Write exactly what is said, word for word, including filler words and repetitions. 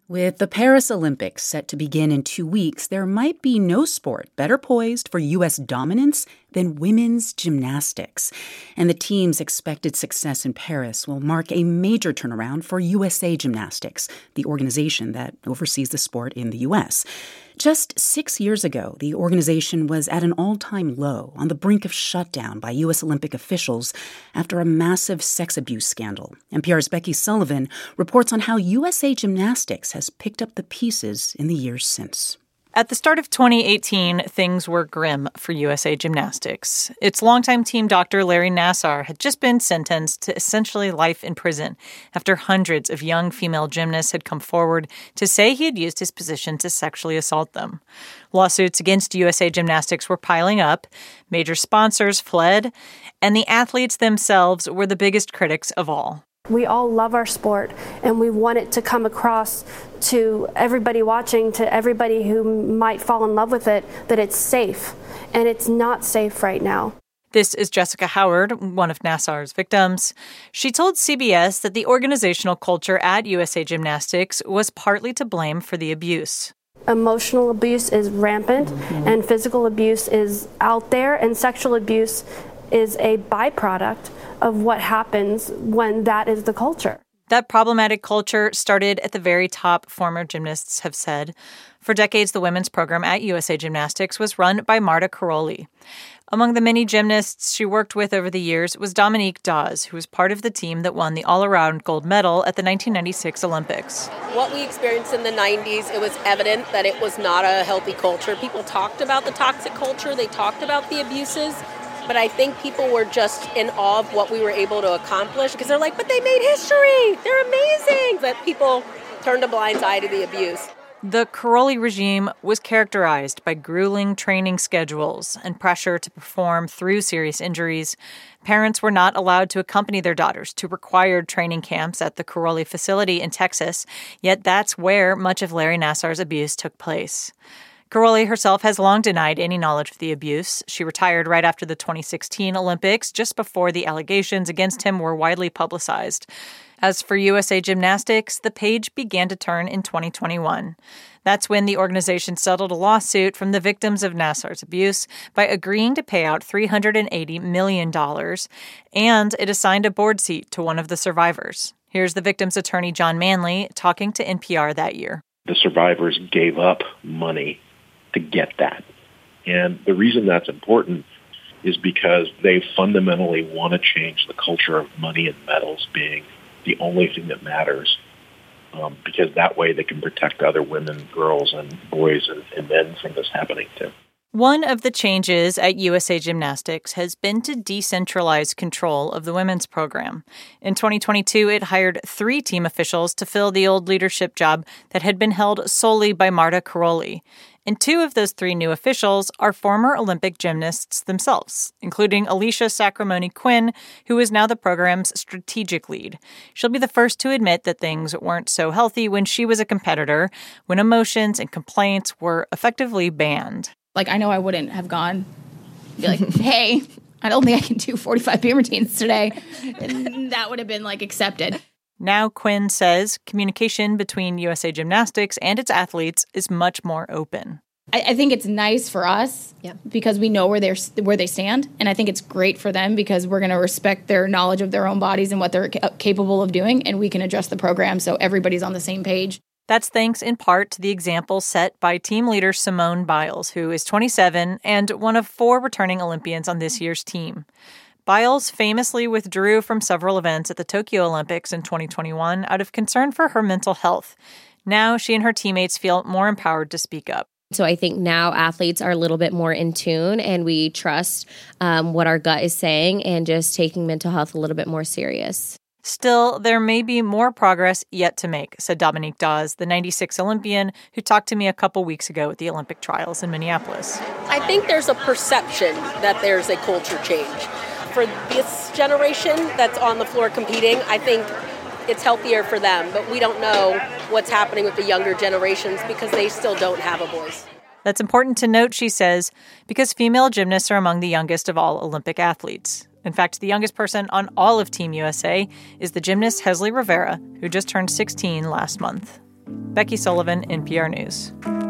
With the Paris Olympics set to begin in two weeks, there might be no sport better poised for U S dominance than women's gymnastics. And the team's expected success in Paris will mark a major turnaround for U S A Gymnastics, the organization that oversees the sport in the U S. Just six years ago, the organization was at an all-time low, on the brink of shutdown by U S Olympic officials after a massive sex abuse scandal. N P R's Becky Sullivan reports on how U S A Gymnastics has picked up the pieces in the years since. At the start of twenty eighteen, things were grim for U S A Gymnastics. Its longtime team doctor, Larry Nassar, had just been sentenced to essentially life in prison after hundreds of young female gymnasts had come forward to say he had used his position to sexually assault them. Lawsuits against U S A Gymnastics were piling up, major sponsors fled, and the athletes themselves were the biggest critics of all. We all love our sport, and we want it to come across to everybody watching, to everybody who might fall in love with it, that it's safe. And it's not safe right now. This is Jessica Howard, one of Nassar's victims. She told C B S that the organizational culture at U S A Gymnastics was partly to blame for the abuse. Emotional abuse is rampant, mm-hmm. and physical abuse is out there, and sexual abuse is a byproduct of what happens when that is the culture. That problematic culture started at the very top, former gymnasts have said. For decades, the women's program at U S A Gymnastics was run by Marta Karolyi. Among the many gymnasts she worked with over the years was Dominique Dawes, who was part of the team that won the all-around gold medal at the nineteen ninety-six Olympics. What we experienced in the nineties, it was evident that it was not a healthy culture. People talked about the toxic culture. They talked about the abuses. But I think people were just in awe of what we were able to accomplish because they're like, but they made history. They're amazing. But people turned a blind eye to the abuse. The Karolyi regime was characterized by grueling training schedules and pressure to perform through serious injuries. Parents were not allowed to accompany their daughters to required training camps at the Karolyi facility in Texas, yet that's where much of Larry Nassar's abuse took place. Karolyi herself has long denied any knowledge of the abuse. She retired right after the twenty sixteen Olympics, just before the allegations against him were widely publicized. As for U S A Gymnastics, the page began to turn in twenty twenty-one. That's when the organization settled a lawsuit from the victims of Nassar's abuse by agreeing to pay out three hundred eighty million dollars, and it assigned a board seat to one of the survivors. Here's the victim's attorney, John Manley, talking to N P R that year. The survivors gave up money to get that. And the reason that's important is because they fundamentally want to change the culture of money and medals being the only thing that matters, um, because that way they can protect other women, girls, and boys and, and men from this happening too. One of the changes at U S A Gymnastics has been to decentralize control of the women's program. In twenty twenty-two, it hired three team officials to fill the old leadership job that had been held solely by Marta Karolyi. And two of those three new officials are former Olympic gymnasts themselves, including Alicia Sacramone-Quinn, who is now the program's strategic lead. She'll be the first to admit that things weren't so healthy when she was a competitor, when emotions and complaints were effectively banned. Like, I know I wouldn't have gone, be like, hey, I don't think I can do forty-five beam routines today. And that would have been, like, accepted. Now, Quinn says communication between U S A Gymnastics and its athletes is much more open. I, I think it's nice for us yeah. because we know where they're where they stand, and I think it's great for them because we're going to respect their knowledge of their own bodies and what they're ca- capable of doing, and we can adjust the program so everybody's on the same page. That's thanks in part to the example set by team leader Simone Biles, who is twenty-seven and one of four returning Olympians on this year's team. Biles famously withdrew from several events at the Tokyo Olympics in twenty twenty-one out of concern for her mental health. Now she and her teammates feel more empowered to speak up. So I think now athletes are a little bit more in tune, and we trust um, what our gut is saying and just taking mental health a little bit more serious. Still, there may be more progress yet to make, said Dominique Dawes, the ninety-six Olympian who talked to me a couple weeks ago at the Olympic trials in Minneapolis. I think there's a perception that there's a culture change. For this generation that's on the floor competing, I think it's healthier for them, but we don't know what's happening with the younger generations because they still don't have a voice. That's important to note, she says, because female gymnasts are among the youngest of all Olympic athletes. In fact, the youngest person on all of Team U S A is the gymnast Hesley Rivera, who just turned sixteen last month. Becky Sullivan, N P R News.